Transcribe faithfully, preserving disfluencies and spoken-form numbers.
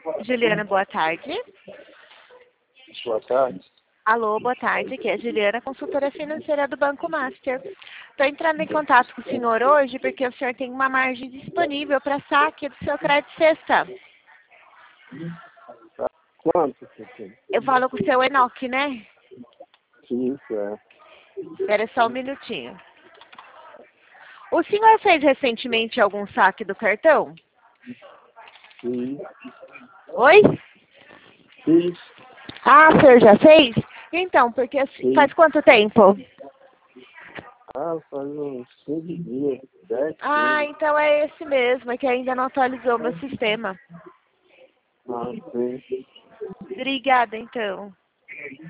Juliana, boa tarde. Boa tarde. Alô, boa tarde. Aqui é a Juliana, consultora financeira do Banco Master. Estou entrando em contato com o senhor hoje porque o senhor tem uma margem disponível para saque do seu crédito sexta. Quanto você tem? Eu falo com o seu Enoque, né? Isso, é. Espera só um minutinho. O senhor fez recentemente algum saque do cartão? Sim. Oi? Sim. Ah, o senhor já fez? Então, porque assim, Sim. faz quanto tempo? Ah, faz uns quinze dias, dez, Ah, quinze. então é esse mesmo, é que ainda não atualizou meu sistema. Ah, sim. Obrigada, então.